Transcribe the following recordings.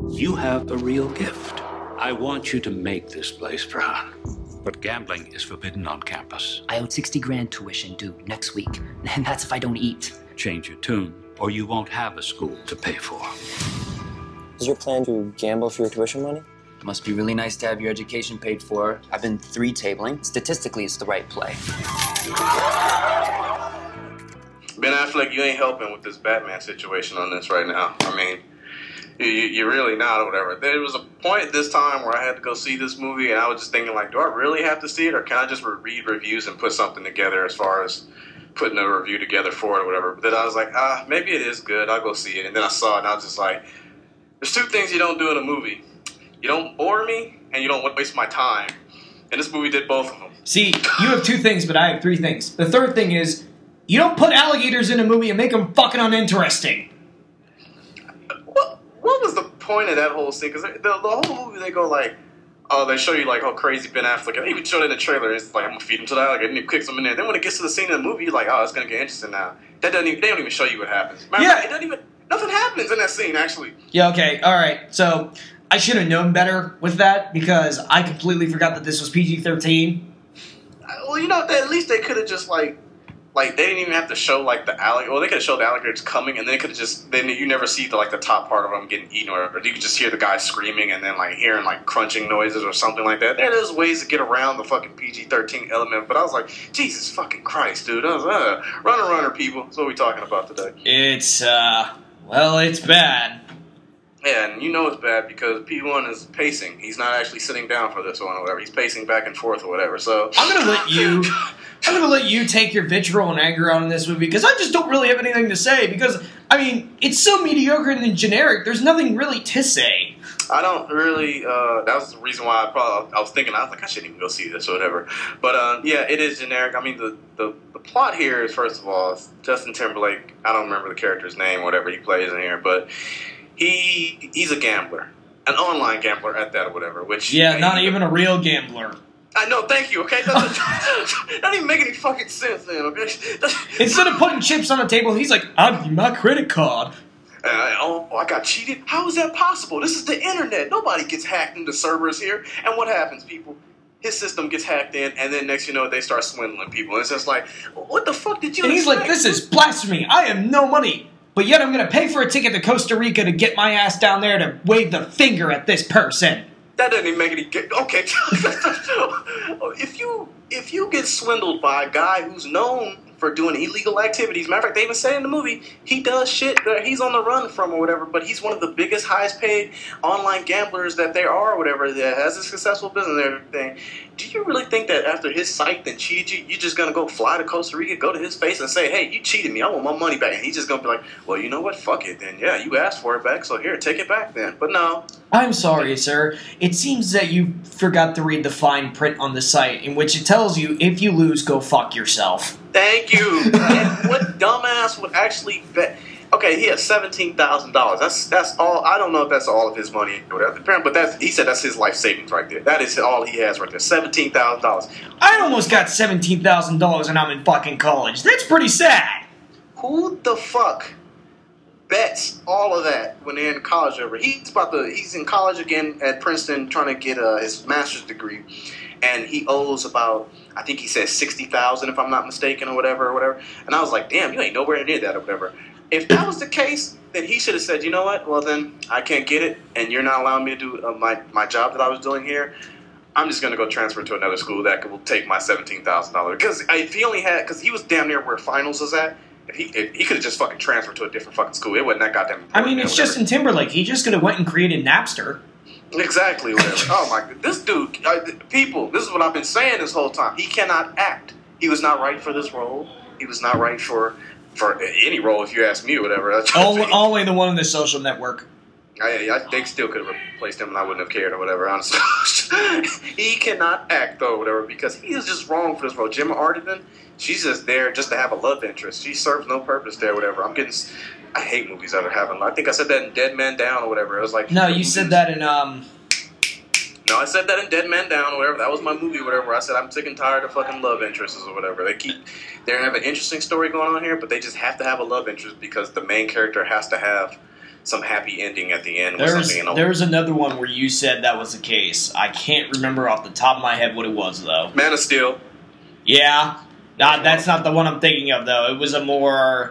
You have a real gift. I want you to make this place proud. But gambling is forbidden on campus. I owed 60 grand tuition due next week, and that's if I don't eat. Change your tune, or you won't have a school to pay for. Is your plan to gamble for your tuition money? Must be really nice to have your education paid for. I've been 3-tabling. Statistically, it's the right play. Ben Affleck, you ain't helping with this Batman situation on this right now. I mean, you're really not or whatever. There was a point this time where I had to go see this movie, and I was just thinking, like, do I really have to see it, or can I just read reviews and put something together as far as putting a review together for it or whatever? But then I was like, maybe it is good. I'll go see it. And then I saw it, and I was just like, there's two things you don't do in a movie. You don't bore me, and you don't waste my time. And this movie did both of them. See, you have two things, but I have three things. The third thing is, you don't put alligators in a movie and make them fucking uninteresting. What was the point of that whole scene? Because the whole movie, they go like, oh, they show you like how crazy Ben Affleck, and they even showed it in the trailer. It's like, I'm gonna feed him to the alligator, and he kicks him in there. Then when it gets to the scene in the movie, you're like, oh, it's gonna get interesting now. They don't even show you what happens. Nothing happens in that scene, actually. Yeah, okay, alright. So, I should have known better with that, because I completely forgot that this was PG-13. Well, you know, at least they could have just like they didn't even have to show like the alligator. Well, they could have showed the alligators coming, and then they could have then you never see the top part of them getting eaten, or you could just hear the guy screaming and then like hearing like crunching noises or something like that. There's ways to get around the fucking PG-13 element, but I was like, Jesus fucking Christ, dude! I was runner, people. That's what we're talking about today. It's it's bad. Yeah, and you know it's bad because P1 is pacing. He's not actually sitting down for this one or whatever. He's pacing back and forth or whatever. So I'm gonna let you take your vitriol and anger out on this movie, because I just don't really have anything to say, because, I mean, it's so mediocre and generic, there's nothing really to say. I don't really, that was the reason why I was thinking, I was like, I shouldn't even go see this or whatever. But, yeah, it is generic. I mean, the plot here is, first of all, Justin Timberlake, I don't remember the character's name or whatever he plays in here, but he's a gambler. An online gambler at that or whatever. Which not even a real gambler. I know, thank you, okay? That doesn't even make any fucking sense then, okay? Instead of putting chips on the table, he's like, I'll give you my credit card. I got cheated? How is that possible? This is the internet. Nobody gets hacked into servers here. And what happens, people? His system gets hacked in, and then next you know, they start swindling people. And it's just like, what the fuck did you And he's expect? like, this is blasphemy. I have no money. But yet I'm going to pay for a ticket to Costa Rica to get my ass down there to wave the finger at this person. That doesn't even make any... Okay. If you get swindled by a guy who's known for doing illegal activities, matter of fact, they even say in the movie, he does shit that he's on the run from or whatever, but he's one of the biggest, highest paid online gamblers that there are or whatever, that has a successful business and everything. Do you really think that after his site then cheated you, you're just going to go fly to Costa Rica, go to his face and say, hey, you cheated me, I want my money back? And he's just going to be like, well, you know what, fuck it then. Yeah, you asked for it back, so here, take it back then. But no. I'm sorry, sir. It seems that you forgot to read the fine print on the site, in which it tells you, if you lose, go fuck yourself. Thank you. And what dumbass would actually bet? Okay, he has $17,000. That's all. I don't know if that's all of his money or whatever, but he said that's his life savings right there. That is all he has right there. $17,000. I almost got $17,000 and I'm in fucking college. That's pretty sad. Who the fuck bets all of that when they're in college over? He's in college again at Princeton trying to get his master's degree, and he owes about, I think he said $60,000 if I'm not mistaken or whatever. And I was like, damn, you ain't nowhere near that or whatever. If that was the case, then he should have said, you know what? Well, then I can't get it, and you're not allowing me to do my job that I was doing here. I'm just going to go transfer to another school that will take my $17,000. Because he was damn near where finals was at. If he could have just fucking transferred to a different fucking school, it wasn't that goddamn important. I mean, it's Justin Timberlake. He just could have went and created Napster. Exactly, whatever. Oh my god, this dude, people, this is what I've been saying this whole time. He cannot act. He was not right for this role. He was not right for any role, if you ask me, or whatever. Only the one on the Social Network. They still could have replaced him, and I wouldn't have cared or whatever. Honestly, he cannot act though, whatever, because he is just wrong for this role. Gemma Arterton, she's just there just to have a love interest. She serves no purpose there, whatever. I hate movies that are having. I think I said that in Dead Man Down or whatever. It was like no, you said that in No, I said that in Dead Man Down or whatever. That was my movie or whatever. I said I'm sick and tired of fucking love interests or whatever. They have an interesting story going on here, but they just have to have a love interest because the main character has to have some happy ending at the end. Or something, There's another one where you said that was the case. I can't remember off the top of my head what it was, though. Man of Steel. Yeah. That's not the one I'm thinking of, though. It was a more...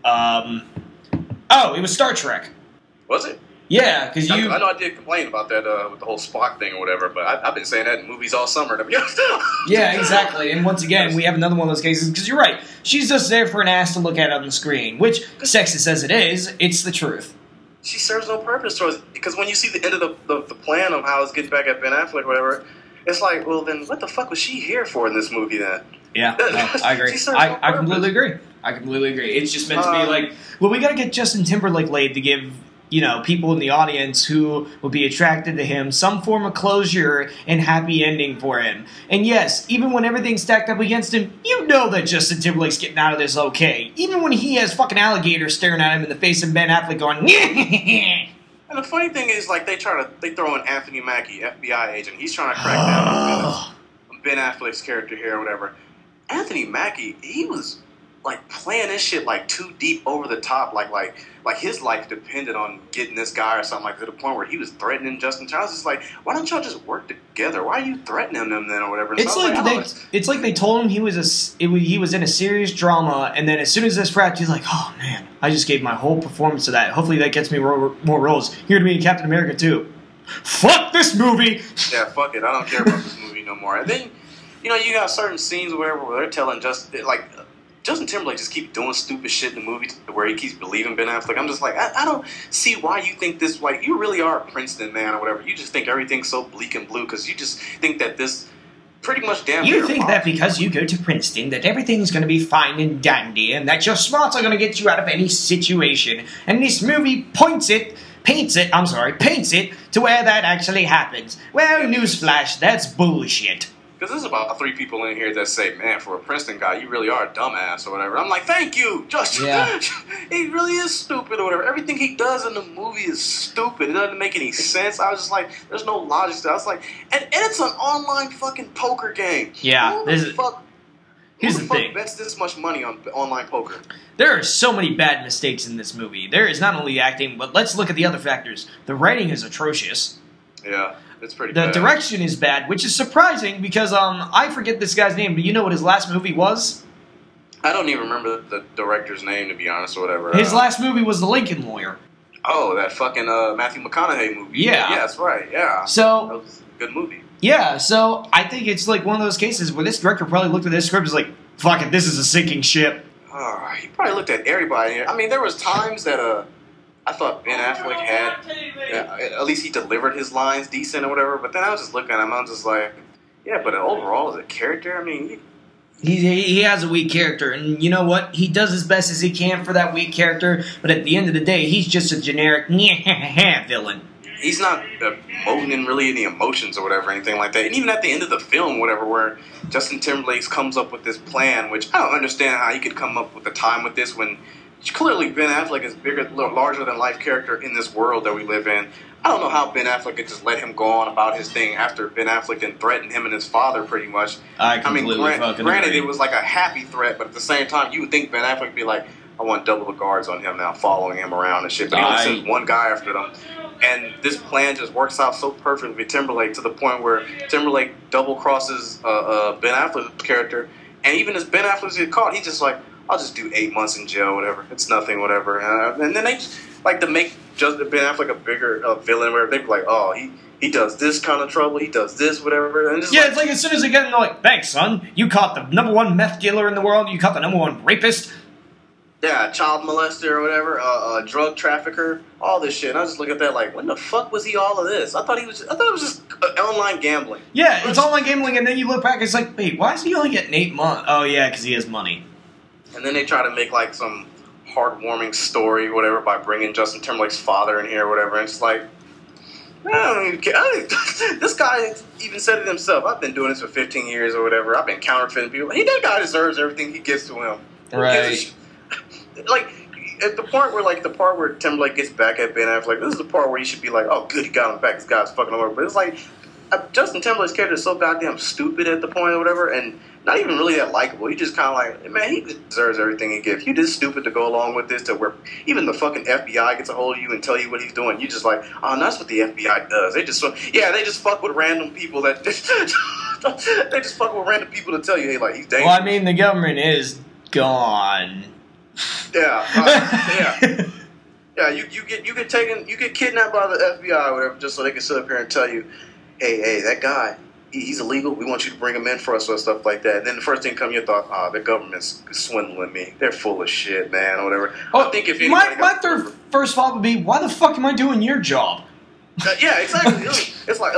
it was Star Trek. Was it? Yeah, because I know I did complain about that with the whole Spock thing or whatever, but I've been saying that in movies all summer, to be honest. Yeah, exactly. And once again, we have another one of those cases, because you're right. She's just there for an ass to look at on the screen, which, sexist as it is, it's the truth. She serves no purpose to us, because when you see the end of the plan of how it's getting back at Ben Affleck or whatever, it's like, well, then what the fuck was she here for in this movie then? Yeah, no, I agree. I completely agree. It's just meant to be like, well, we got to get Justin Timberlake laid to give, people in the audience who will be attracted to him some form of closure and happy ending for him. And yes, even when everything's stacked up against him, you know that Justin Timberlake's getting out of this okay. Even when he has fucking alligators staring at him in the face and Ben Affleck going, And the funny thing is, like, they throw in Anthony Mackie, FBI agent. He's trying to crack down on Ben Affleck's character here or whatever. Anthony Mackie, he was like playing this shit like too deep over the top, like his life depended on getting this guy or something, like to the point where he was threatening Justin Timberlake. It's like, why don't y'all just work together? Why are you threatening them then or whatever? And It's like they told him he was in a serious drama, and then as soon as this wrapped, he's like, oh man, I just gave my whole performance to that. Hopefully that gets me more roles. Here to be in Captain America 2. Fuck this movie. Yeah, fuck it. I don't care about this movie no more. And then, you got certain scenes where they're telling Justin Timberlake just keeps doing stupid shit in the movie where he keeps believing Ben Affleck. I'm just like, I don't see why you think this, like, you really are a Princeton man or whatever. You just think everything's so bleak and blue because you just think that this pretty much damn You think that because you go to Princeton that everything's going to be fine and dandy and that your smarts are going to get you out of any situation. And this movie paints it to where that actually happens. Well, newsflash, that's bullshit. Because there's about 3 people in here that say, man, for a Princeton guy, you really are a dumbass or whatever. I'm like, thank you, Justin. Yeah. He really is stupid or whatever. Everything he does in the movie is stupid. It doesn't make any sense. I was just like, there's no logic to that. I was like, and it's an online fucking poker game. Yeah. Here's the thing. Who bets this much money on online poker? There are so many bad mistakes in this movie. There is not only acting, but let's look at the other factors. The writing is atrocious. Yeah. It's pretty the bad. Direction is bad, which is surprising because I forget this guy's name, but you know what his last movie was? I don't even remember the director's name, to be honest, or whatever. His last movie was The Lincoln Lawyer. Oh, that fucking Matthew McConaughey movie. Yeah. Yeah, that's right, yeah. So, that was a good movie. Yeah, so I think it's like one of those cases where this director probably looked at this script and was like, fuck it, this is a sinking ship. He probably looked at everybody. I mean, there was times that I thought Ben Affleck had, at least he delivered his lines decent or whatever, but then I was just looking at him, I was just like, yeah, but overall as a character, I mean... He has a weak character, and you know what? He does as best as he can for that weak character, but at the end of the day, he's just a generic villain. He's not emoting really any emotions or whatever, anything like that. And even at the end of the film, whatever, where Justin Timberlake comes up with this plan, which I don't understand how he could come up with a time with this when... Clearly, Ben Affleck is bigger, larger than life character in this world that we live in. I don't know how Ben Affleck could just let him go on about his thing after Ben Affleck then threatened him and his father pretty much. Granted, it was like a happy threat, but at the same time, you would think Ben Affleck would be like, I want double the guards on him now, following him around and shit. But he only sends one guy after them. And this plan just works out so perfectly with Timberlake to the point where Timberlake double crosses Ben Affleck's character. And even as Ben Affleck gets caught, he's just like, I'll just do 8 months in jail, whatever. It's nothing, whatever. And then they just, like, to make Ben Affleck a bigger villain, where they'd be like, oh, he does this kind of trouble, he does this, whatever. And it's like as soon as they get in, they're like, thanks, son. You caught the #1 meth dealer in the world. You caught the #1 rapist. Yeah, child molester or whatever, drug trafficker, all this shit. And I just look at that like, when the fuck was he all of this? I thought it was just online gambling. Yeah, it's online gambling, and then you look back, it's like, wait, why is he only getting 8 months? Oh, yeah, because he has money. And then they try to make like some heartwarming story, whatever, by bringing Justin Timberlake's father in here, or whatever. And it's like, I don't even care. This guy even said it himself. I've been doing this for 15 years or whatever. I've been counterfeiting people. That guy deserves everything he gets to him. Right. Like at the part where Timberlake gets back at Ben Affleck, this is the part where he should be like, oh, good, he got him back. This guy's fucking over. But it's like, Justin Timberlake's character is so goddamn stupid at the point or whatever, and not even really that likable. You just kind of like, man, he deserves everything he gets. You just stupid to go along with this to where even the fucking FBI gets a hold of you and tell you what he's doing. You just like, oh, that's what the FBI does. They just fuck with random people that they just fuck with random people to tell you, hey, like, he's dangerous. Well, I mean, the government is gone. Yeah, yeah. You get kidnapped by the FBI or whatever, just so they can sit up here and tell you, hey, that guy, he's illegal. We want you to bring him in for us or stuff like that. And then the first thing come your thought, the government's swindling me. They're full of shit, man, or whatever. I think if my first thought would be, why the fuck am I doing your job? Yeah, exactly. It's like,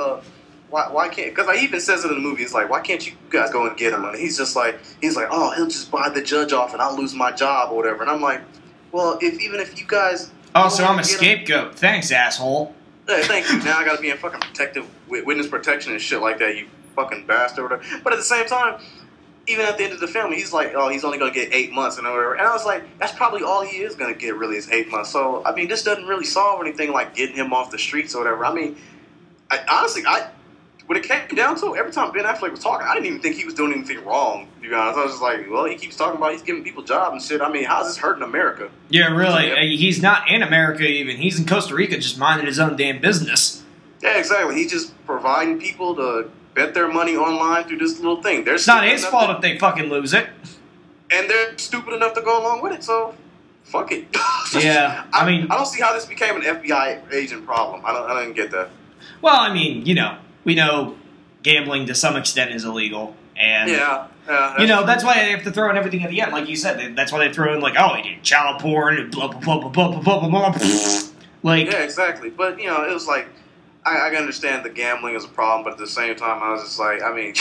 why can't? Because he even says it in the movie. It's like, why can't you guys go and get him? And he's like, oh, he'll just buy the judge off, and I'll lose my job or whatever. And I'm like, well, even if you guys. Oh, so I'm a scapegoat. Thanks, asshole. Hey, thank you. Now I gotta be in fucking witness protection and shit like that, you fucking bastard or whatever. But at the same time, even at the end of the film, he's like, oh, he's only gonna get 8 months and whatever. And I was like, that's probably all he is gonna get really is 8 months. So, I mean, this doesn't really solve anything like getting him off the streets or whatever. I mean, honestly, when it came down to it, every time Ben Affleck was talking, I didn't even think he was doing anything wrong, to be honest. I was just like, well, he keeps talking about he's giving people jobs and shit. I mean, how's this hurting America? Yeah, really. He's not in America even. He's in Costa Rica just minding his own damn business. Yeah, exactly. He's just providing people to bet their money online through this little thing. It's not his fault if they fucking lose it. And they're stupid enough to go along with it, so fuck it. Yeah, I don't see how this became an FBI agent problem. I didn't get that. Well, I mean, we know gambling to some extent is illegal, and that's why they have to throw in everything at the end, like you said. That's why they throw in like, oh, he did child porn and blah blah blah blah blah blah blah blah. Like, yeah, exactly. But it was like I can understand the gambling is a problem, but at the same time, I was just like, I mean,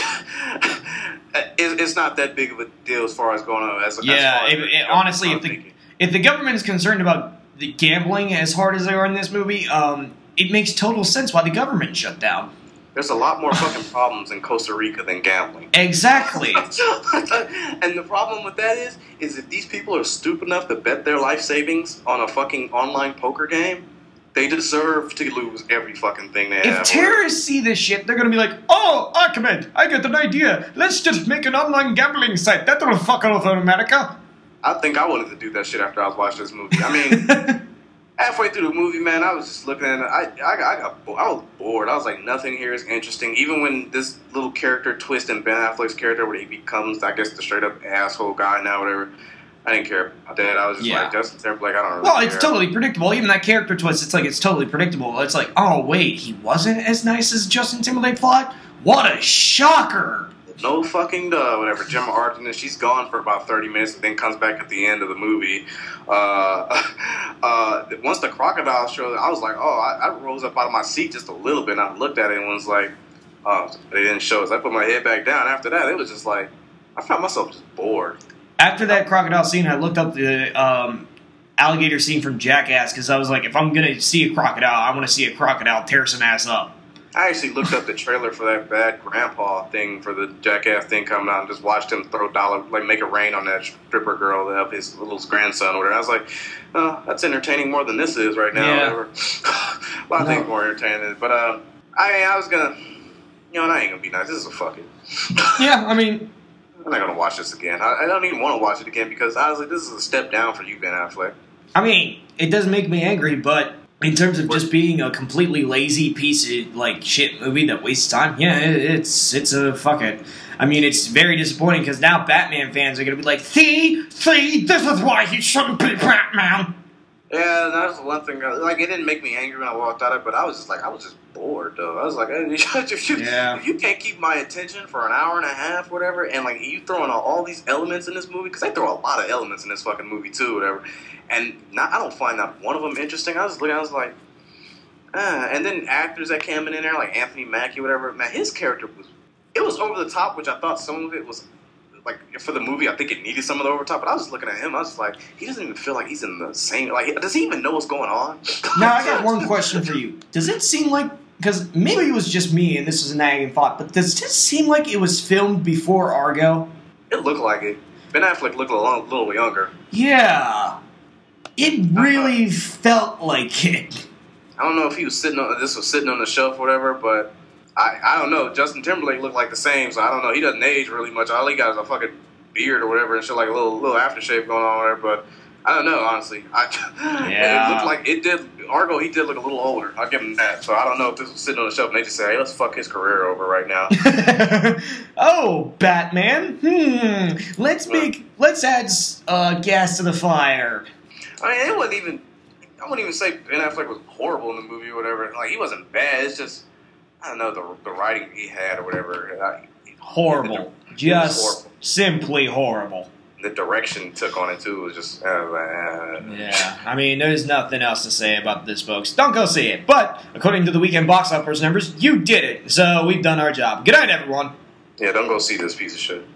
it's not that big of a deal as far as going on. Honestly, if the government is concerned about the gambling as hard as they are in this movie, it makes total sense why the government shut down. There's a lot more fucking problems in Costa Rica than gambling. Exactly. And the problem with that is if these people are stupid enough to bet their life savings on a fucking online poker game, they deserve to lose every fucking thing they have. If terrorists see this shit, they're gonna be like, oh, Ahmed, I got an idea. Let's just make an online gambling site. That'll fuck off in America. I think I wanted to do that shit after I was watching this movie. I mean... Halfway through the movie, man, I was just looking at it. I was bored. I was like, nothing here is interesting. Even when this little character twist in Ben Affleck's character, where he becomes, I guess, the straight up asshole guy now, whatever. I didn't care about that. I was just like, Justin Timberlake, I don't really care. Well, it's totally predictable. Even that character twist, it's totally predictable. It's like, oh wait, he wasn't as nice as Justin Timberlake thought? What a shocker! No fucking duh, whatever. Gemma Arterton, she's gone for about 30 minutes and then comes back at the end of the movie. Once the crocodile showed, I was like, oh, I rose up out of my seat just a little bit and I looked at it and was like, oh, they didn't show us. I put my head back down. After that, it was just like, I found myself just bored. After that crocodile scene, I looked up the alligator scene from Jackass because I was like, if I'm going to see a crocodile, I want to see a crocodile tear some ass up. I actually looked up the trailer for that Bad Grandpa thing for the Jackass thing coming out and just watched him throw make it rain on that stripper girl of his little grandson or whatever. I was like, oh, that's entertaining more than this is right now. Yeah. Whatever. A lot of things more entertaining. But I was gonna, that ain't gonna be nice. This is a fucking. Yeah, I mean, I'm not gonna watch this again. I don't even want to watch it again because honestly, this is a step down for you, Ben Affleck. I mean, it doesn't make me angry, but. In terms of just being a completely lazy piece of, shit movie that wastes time, yeah, it's a fuck it. I mean, it's very disappointing because now Batman fans are going to be like, see, this is why he shouldn't be Batman. Yeah, that's the one thing. It didn't make me angry when I walked out of it, but I was just bored, though. I was like, hey, if you can't keep my attention for an hour and a half, whatever, and, you throwing all these elements in this movie, because they throw a lot of elements in this fucking movie, too, whatever, and I don't find that one of them interesting. I was like, and then actors that came in there, like Anthony Mackie, whatever, man, his character was over the top, which I thought some of it was, for the movie, I think it needed some of the over top, but I was just looking at him, I was like, he doesn't even feel like he's in the same, does he even know what's going on? Now, I got one question for you. Does it seem like, because maybe it was just me, and this was a nagging thought, but does it seem like it was filmed before Argo? It looked like it. Ben Affleck looked a little younger. Yeah. It really felt like it. I don't know if this was sitting on the shelf or whatever, but I don't know. Justin Timberlake looked like the same, so I don't know. He doesn't age really much. All he got is a fucking beard or whatever, and shit, like a little aftershave going on there. But I don't know, honestly. It looked like it did. Argo, he did look a little older. I'll give him that. So I don't know if this was sitting on the shelf and they just say, hey, let's fuck his career over right now. Oh, Batman. Let's add gas to the fire. I mean, it wasn't even. I wouldn't even say Ben Affleck was horrible in the movie or whatever. Like, he wasn't bad. It's just, I don't know, the writing he had or whatever. Horrible. Just horrible. Simply horrible. The direction he took on it, too, was just... Yeah, I mean, there's nothing else to say about this, folks. Don't go see it. But, according to the weekend box office numbers, you did it. So, we've done our job. Good night, everyone. Yeah, don't go see this piece of shit.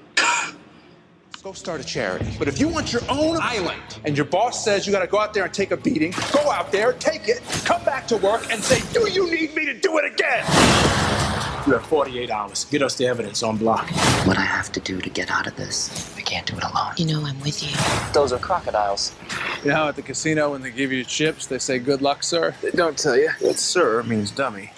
Go start a charity. But if you want your own island and your boss says you got to go out there and take a beating, go out there, take it, come back to work and say, do you need me to do it again? You have 48 hours. Get us the evidence on block. What I have to do to get out of this, I can't do it alone. You know I'm with you. Those are crocodiles. You know, at the casino when they give you chips, they say, good luck, sir? They don't tell you that sir means dummy.